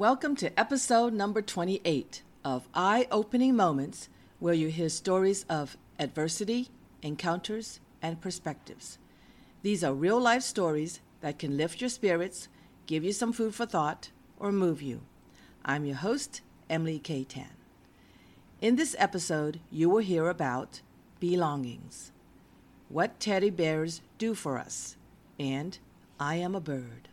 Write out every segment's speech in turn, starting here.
welcome to episode number 28 of Eye-Opening Moments, where you hear stories of adversity, encounters, and perspectives. These are real-life stories that can lift your spirits, give you some food for thought, or move you. I'm your host, Emily K. Tan. In this episode, you will hear about belongings, what teddy bears do for us, and I am a bird.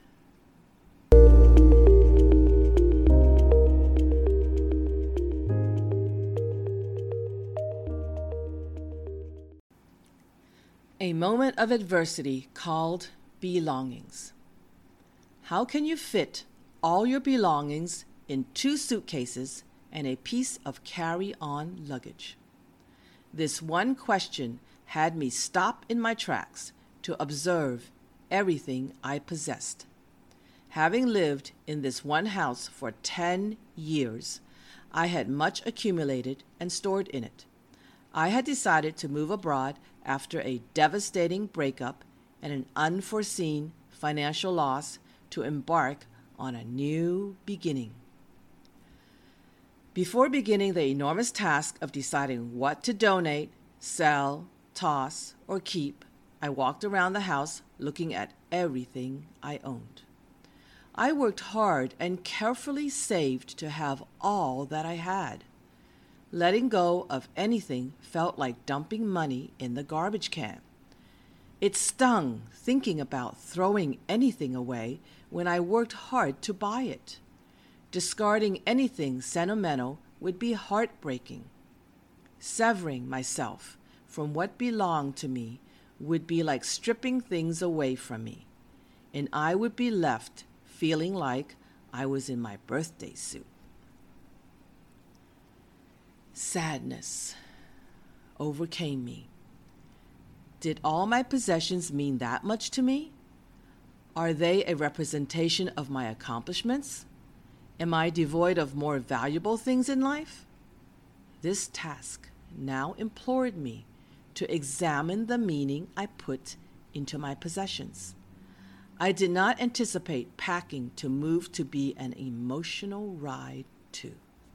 A moment of adversity called belongings. How can you fit all your belongings in 2 suitcases and a piece of carry-on luggage? This one question had me stop in my tracks to observe everything I possessed. Having lived in this one house for 10 years, I had much accumulated and stored in it. I had decided to move abroad after a devastating breakup and an unforeseen financial loss to embark on a new beginning. Before beginning the enormous task of deciding what to donate, sell, toss, or keep, I walked around the house looking at everything I owned. I worked hard and carefully saved to have all that I had. Letting go of anything felt like dumping money in the garbage can. It stung thinking about throwing anything away when I worked hard to buy it. Discarding anything sentimental would be heartbreaking. Severing myself from what belonged to me would be like stripping things away from me, and I would be left feeling like I was in my birthday suit. Sadness overcame me. Did all my possessions mean that much to me? Are they a representation of my accomplishments? Am I devoid of more valuable things in life? This task now implored me to examine the meaning I put into my possessions. I did not anticipate packing to move to be an emotional ride too.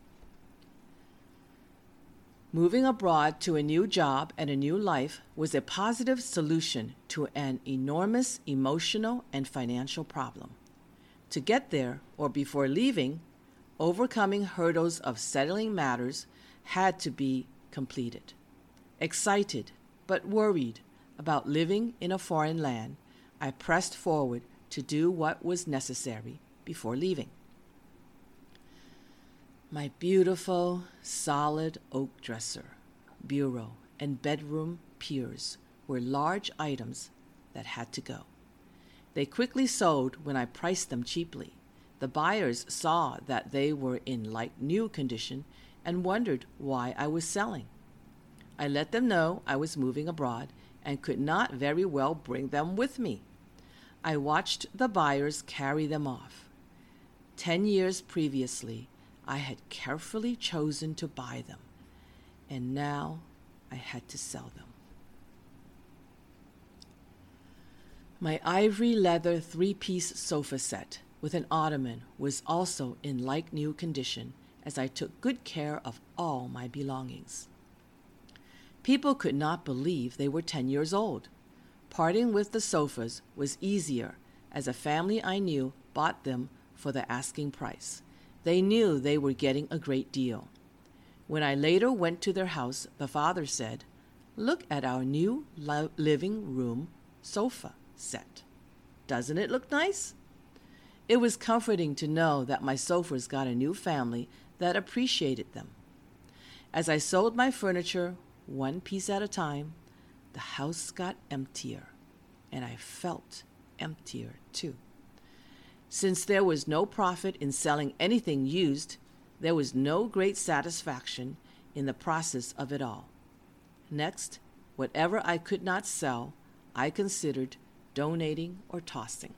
Moving abroad to a new job and a new life was a positive solution to an enormous emotional and financial problem. To get there, or before leaving, overcoming hurdles of settling matters had to be completed. Excited, but worried about living in a foreign land, I pressed forward to do what was necessary before leaving. My beautiful, solid oak dresser, bureau, and bedroom piers were large items that had to go. They quickly sold when I priced them cheaply. The buyers saw that they were in like-new condition and wondered why I was selling. I let them know I was moving abroad and could not very well bring them with me. I watched the buyers carry them off. 10 years previously, I had carefully chosen to buy them, and now I had to sell them. My ivory leather 3-piece sofa set with an ottoman was also in like-new condition, as I took good care of all my belongings. People could not believe they were 10 years old. Parting with the sofas was easier, as a family I knew bought them for the asking price. They knew they were getting a great deal. When I later went to their house, the father said, "Look at our new living room sofa set. Doesn't it look nice?" It was comforting to know that my sofas got a new family that appreciated them. As I sold my furniture one piece at a time, the house got emptier, and I felt emptier too. Since there was no profit in selling anything used, there was no great satisfaction in the process of it all. Next, whatever I could not sell, I considered donating or tossing.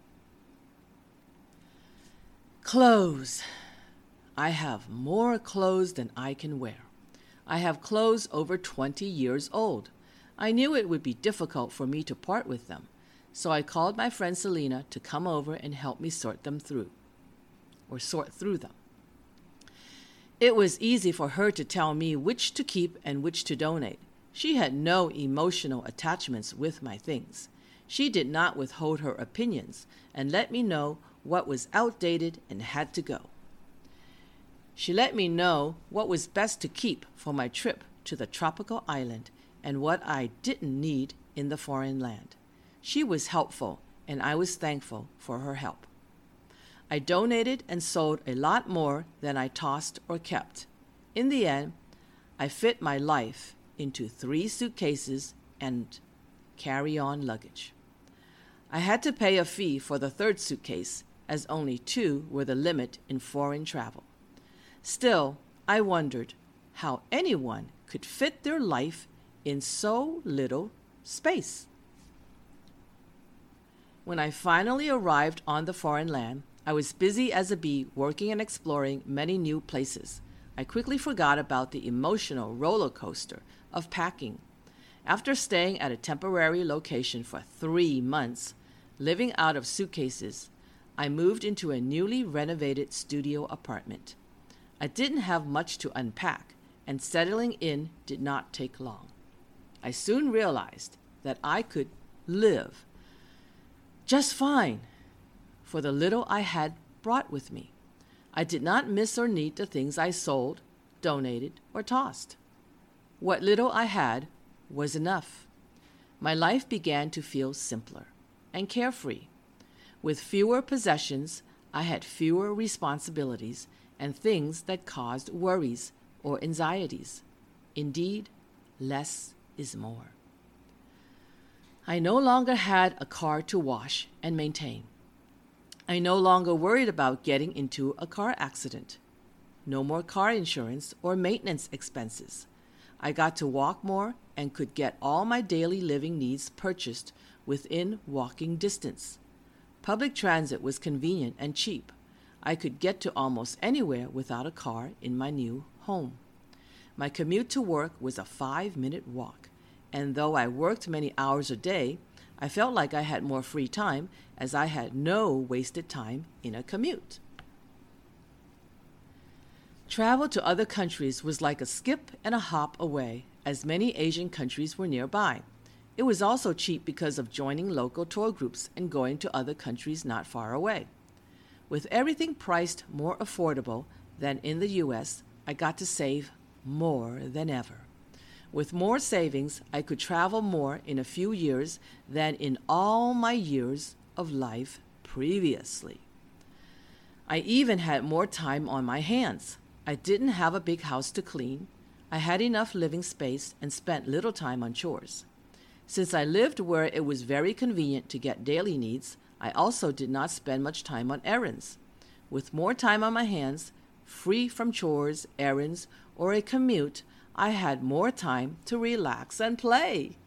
Clothes. I have more clothes than I can wear. I have clothes over 20 years old. I knew it would be difficult for me to part with them, so I called my friend Selena to come over and help me sort them through. or sort through them. It was easy for her to tell me which to keep and which to donate. She had no emotional attachments with my things. She did not withhold her opinions and let me know what was outdated and had to go. She let me know what was best to keep for my trip to the tropical island and what I didn't need in the foreign land. She was helpful, and I was thankful for her help. I donated and sold a lot more than I tossed or kept. In the end, I fit my life into 3 suitcases and carry-on luggage. I had to pay a fee for the 3rd suitcase, as only 2 were the limit in foreign travel. Still, I wondered how anyone could fit their life in so little space. When I finally arrived on the foreign land, I was busy as a bee working and exploring many new places. I quickly forgot about the emotional roller coaster of packing. After staying at a temporary location for 3 months, living out of suitcases, I moved into a newly renovated studio apartment. I didn't have much to unpack, and settling in did not take long. I soon realized that I could live just fine for the little I had brought with me. I did not miss or need the things I sold, donated, or tossed. What little I had was enough. My life began to feel simpler and carefree. With fewer possessions, I had fewer responsibilities and things that caused worries or anxieties. Indeed, less is more. I no longer had a car to wash and maintain. I no longer worried about getting into a car accident. No more car insurance or maintenance expenses. I got to walk more and could get all my daily living needs purchased within walking distance. Public transit was convenient and cheap. I could get to almost anywhere without a car in my new home. My commute to work was a 5-minute walk, and though I worked many hours a day, I felt like I had more free time as I had no wasted time in a commute. Travel to other countries was like a skip and a hop away, as many Asian countries were nearby. It was also cheap because of joining local tour groups and going to other countries not far away. With everything priced more affordable than in the U.S., I got to save more than ever. With more savings, I could travel more in a few years than in all my years of life previously. I even had more time on my hands. I didn't have a big house to clean. I had enough living space and spent little time on chores. Since I lived where it was very convenient to get daily needs, I also did not spend much time on errands. With more time on my hands, free from chores, errands, or a commute, I had more time to relax and play.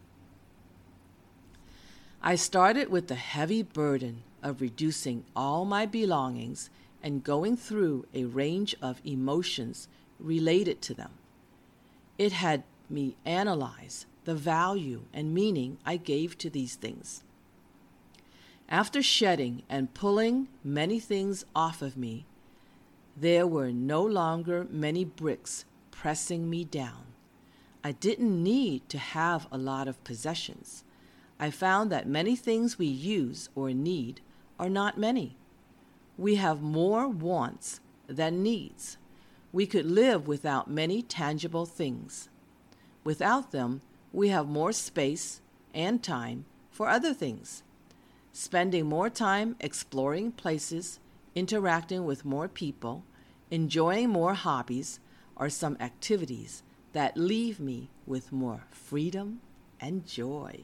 I started with the heavy burden of reducing all my belongings and going through a range of emotions related to them. It had me analyze the value and meaning I gave to these things. After shedding and pulling many things off of me, there were no longer many bricks pressing me down. I didn't need to have a lot of possessions. I found that many things we use or need are not many. We have more wants than needs. We could live without many tangible things. Without them, we have more space and time for other things. Spending more time exploring places, interacting with more people, enjoying more hobbies are some activities that leave me with more freedom and joy.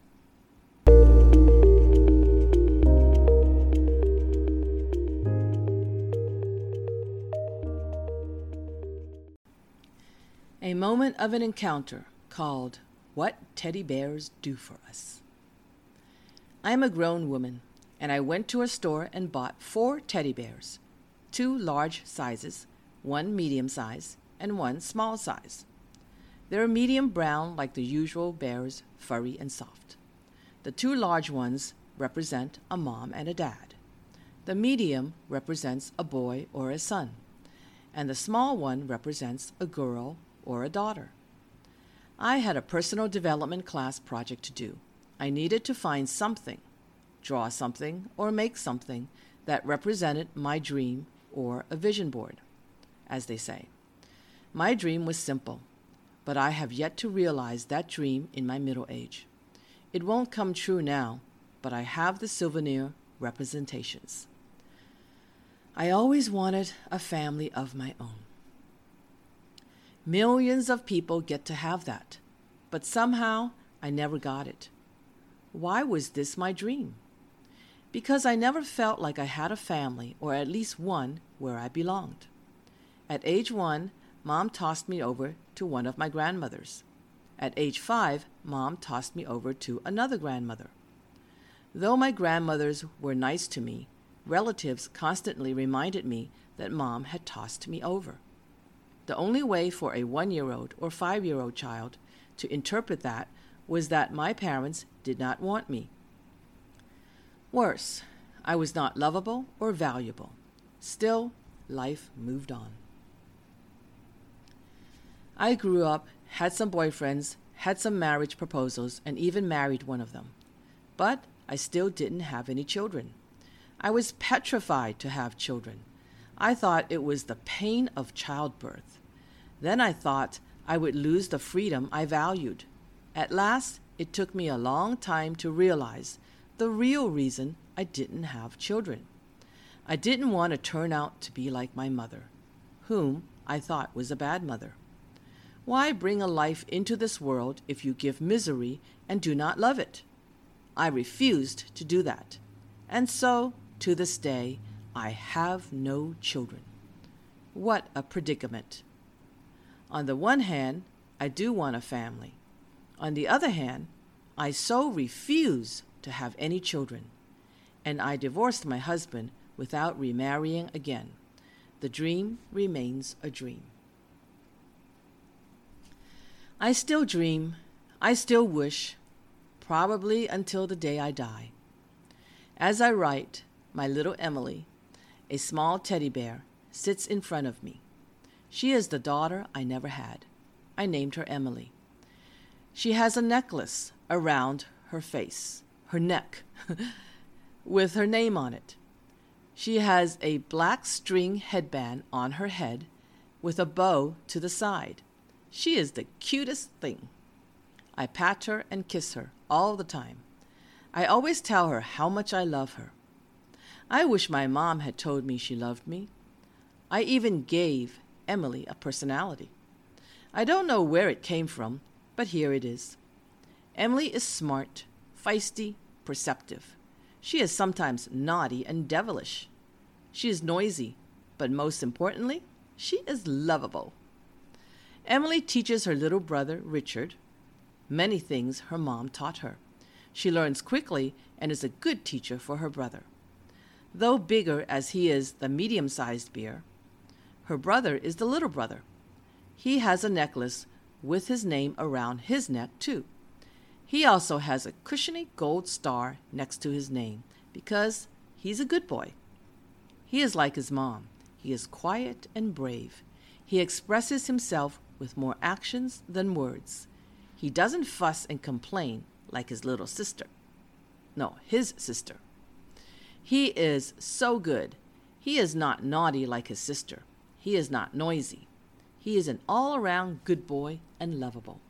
A moment of an encounter called What Teddy Bears Do for Us. I am a grown woman, and I went to a store and bought 4 teddy bears, 2 large sizes, 1 medium size, and 1 small size. They're medium brown like the usual bears, furry and soft. The 2 large ones represent a mom and a dad. The medium represents a boy or a son, and the small one represents a girl or a daughter. I had a personal development class project to do. I needed to find something, draw something, or make something that represented my dream or a vision board, as they say. My dream was simple, but I have yet to realize that dream in my middle age. It won't come true now, but I have the souvenir representations. I always wanted a family of my own. Millions of people get to have that, but somehow I never got it. Why was this my dream? Because I never felt like I had a family, or at least one, where I belonged. At age 1, Mom tossed me over to one of my grandmothers. At age 5, Mom tossed me over to another grandmother. Though my grandmothers were nice to me, relatives constantly reminded me that Mom had tossed me over. The only way for a 1-year-old or 5-year-old child to interpret that was that my parents did not want me. Worse, I was not lovable or valuable. Still, life moved on. I grew up, had some boyfriends, had some marriage proposals, and even married one of them. But I still didn't have any children. I was petrified to have children. I thought it was the pain of childbirth. Then I thought I would lose the freedom I valued. At last, it took me a long time to realize the real reason I didn't have children. I didn't want to turn out to be like my mother, whom I thought was a bad mother. Why bring a life into this world if you give misery and do not love it? I refused to do that. And so, to this day, I have no children. What a predicament. On the one hand, I do want a family. On the other hand, I so refuse to have any children. And I divorced my husband without remarrying again. The dream remains a dream. I still dream, I still wish, probably until the day I die. As I write, my little Emily, a small teddy bear, sits in front of me. She is the daughter I never had. I named her Emily. She has a necklace around her face, her neck, with her name on it. She has a black string headband on her head with a bow to the side. She is the cutest thing. I pat her and kiss her all the time. I always tell her how much I love her. I wish my mom had told me she loved me. I even gave Emily a personality. I don't know where it came from, but here it is. Emily is smart, feisty, perceptive. She is sometimes naughty and devilish. She is noisy, but most importantly, she is lovable. Emily teaches her little brother, Richard, many things her mom taught her. She learns quickly and is a good teacher for her brother. Though bigger as he is the medium-sized bear, her brother is the little brother. He has a necklace with his name around his neck, too. He also has a cushiony gold star next to his name because he's a good boy. He is like his mom. He is quiet and brave. He expresses himself with more actions than words. He doesn't fuss and complain like his little sister. No, his sister. He is so good. He is not naughty like his sister. He is not noisy. He is an all-around good boy and lovable.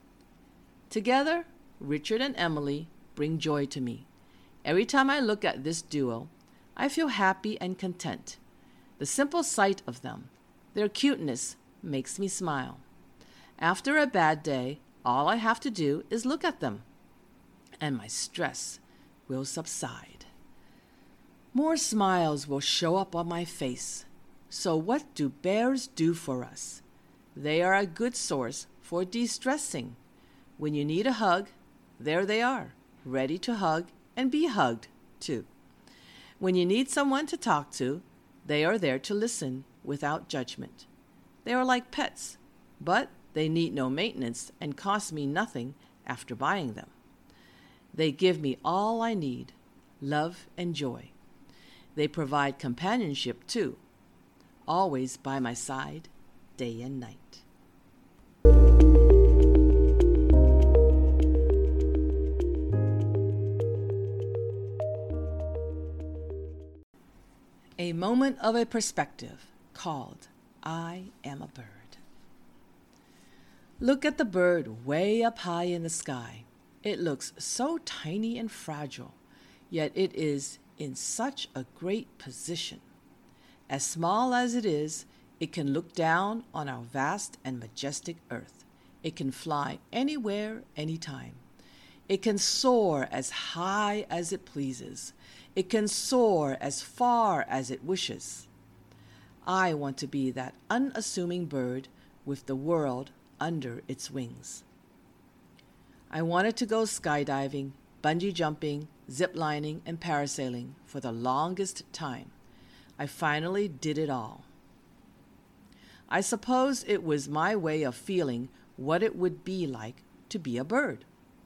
Together, Richard and Emily bring joy to me. Every time I look at this duo, I feel happy and content. The simple sight of them, their cuteness, makes me smile. After a bad day, all I have to do is look at them, and my stress will subside. More smiles will show up on my face. So what do bears do for us? They are a good source for de-stressing. When you need a hug, there they are, ready to hug and be hugged, too. When you need someone to talk to, they are there to listen without judgment. They are like pets, but they need no maintenance and cost me nothing after buying them. They give me all I need, love and joy. They provide companionship too, always by my side, day and night. A moment of a perspective called I Am a Bird. Look at the bird way up high in the sky. It looks so tiny and fragile, yet it is in such a great position. As small as it is, it can look down on our vast and majestic earth. It can fly anywhere, anytime. It can soar as high as it pleases. It can soar as far as it wishes. I want to be that unassuming bird with the world under its wings. I wanted to go skydiving, bungee jumping, zip lining, and parasailing for the longest time. I finally did it all. I suppose it was my way of feeling what it would be like to be a bird.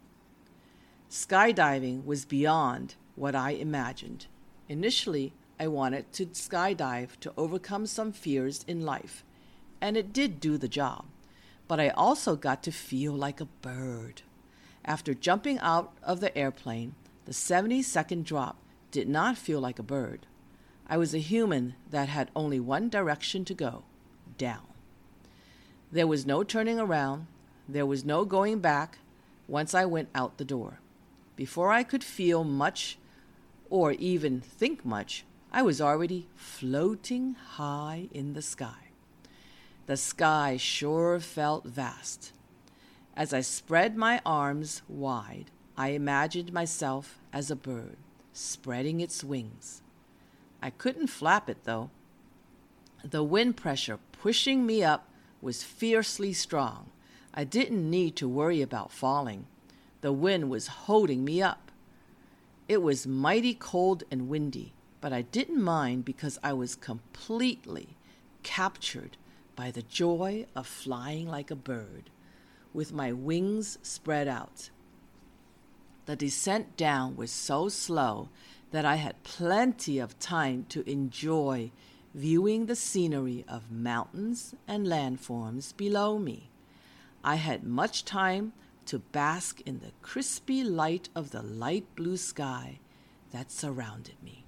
Skydiving was beyond what I imagined. Initially, I wanted to skydive to overcome some fears in life, and it did do the job. But I also got to feel like a bird. After jumping out of the airplane, the 70-second drop did not feel like a bird. I was a human that had only one direction to go, down. There was no turning around. There was no going back once I went out the door. Before I could feel much or even think much, I was already floating high in the sky. The sky sure felt vast. As I spread my arms wide, I imagined myself as a bird, spreading its wings. I couldn't flap it, though. The wind pressure pushing me up was fiercely strong. I didn't need to worry about falling. The wind was holding me up. It was mighty cold and windy, but I didn't mind because I was completely captured by the joy of flying like a bird, with my wings spread out. The descent down was so slow that I had plenty of time to enjoy viewing the scenery of mountains and landforms below me. I had much time to bask in the crispy light of the light blue sky that surrounded me.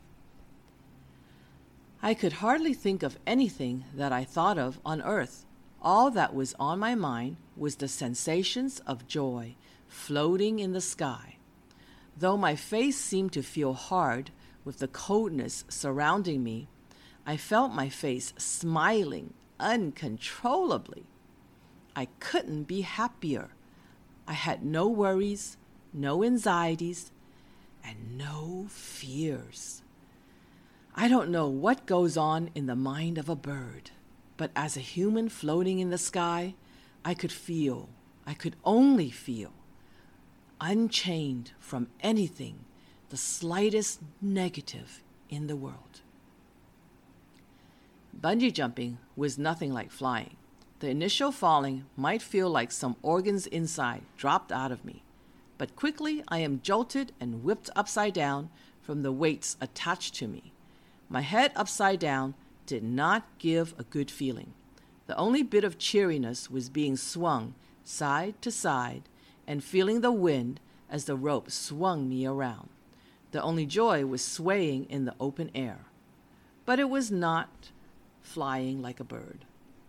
I could hardly think of anything that I thought of on earth. All that was on my mind was the sensations of joy floating in the sky. Though my face seemed to feel hard with the coldness surrounding me, I felt my face smiling uncontrollably. I couldn't be happier. I had no worries, no anxieties, and no fears. I don't know what goes on in the mind of a bird, but as a human floating in the sky, I could only feel, unchained from anything, the slightest negative in the world. Bungee jumping was nothing like flying. The initial falling might feel like some organs inside dropped out of me, but quickly I am jolted and whipped upside down from the weights attached to me. My head upside down did not give a good feeling. The only bit of cheeriness was being swung side to side and feeling the wind as the rope swung me around. The only joy was swaying in the open air. But it was not flying like a bird.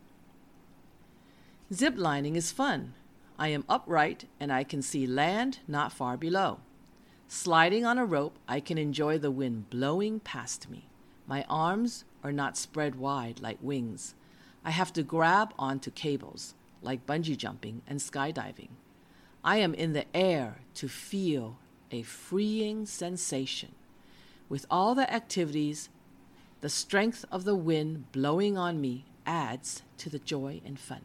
Zip lining is fun. I am upright and I can see land not far below. Sliding on a rope, I can enjoy the wind blowing past me. My arms are not spread wide like wings. I have to grab onto cables, like bungee jumping and skydiving. I am in the air to feel a freeing sensation. With all the activities, the strength of the wind blowing on me adds to the joy and fun.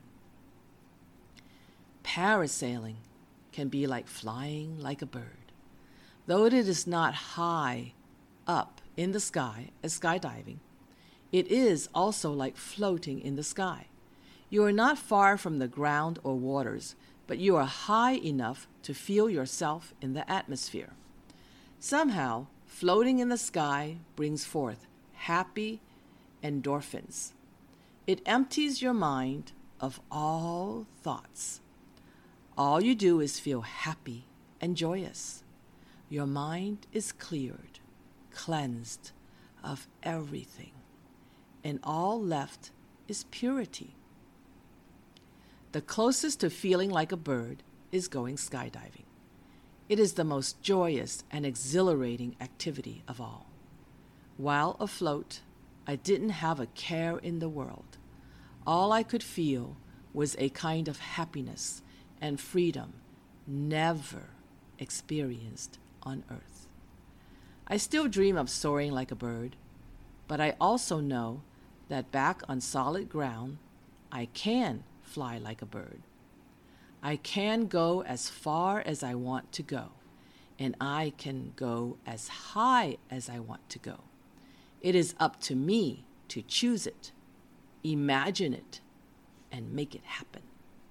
Parasailing can be like flying like a bird. Though it is not high up in the sky as skydiving, it is also like floating in the sky. You are not far from the ground or waters, but you are high enough to feel yourself in the atmosphere. Somehow, floating in the sky brings forth happy endorphins. It empties your mind of all thoughts. All you do is feel happy and joyous. Your mind is cleared, cleansed of everything, and all left is purity. The closest to feeling like a bird is going skydiving. It is the most joyous and exhilarating activity of all. While afloat, I didn't have a care in the world. All I could feel was a kind of happiness and freedom never experienced on earth. I still dream of soaring like a bird, but I also know that back on solid ground, I can fly like a bird. I can go as far as I want to go, and I can go as high as I want to go. It is up to me to choose it, imagine it, and make it happen.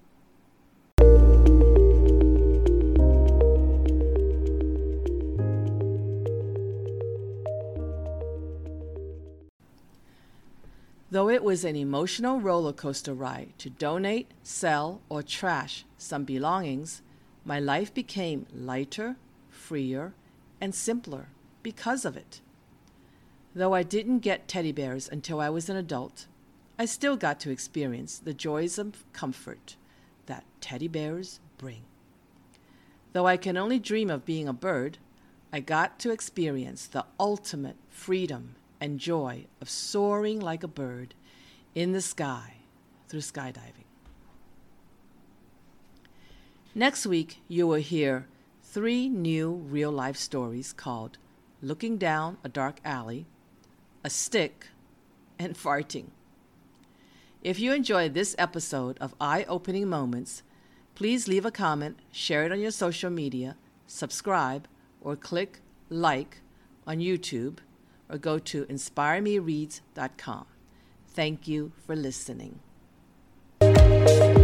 Though it was an emotional roller coaster ride to donate, sell, or trash some belongings, my life became lighter, freer, and simpler because of it. Though I didn't get teddy bears until I was an adult, I still got to experience the joys of comfort that teddy bears bring. Though I can only dream of being a bird, I got to experience the ultimate freedom and joy of soaring like a bird in the sky through skydiving. Next week, you will hear 3 new real-life stories called Looking Down a Dark Alley, A Stick, and Farting. If you enjoyed this episode of Eye-Opening Moments, please leave a comment, share it on your social media, subscribe, or click like on YouTube, or go to inspiremereads.com. Thank you for listening.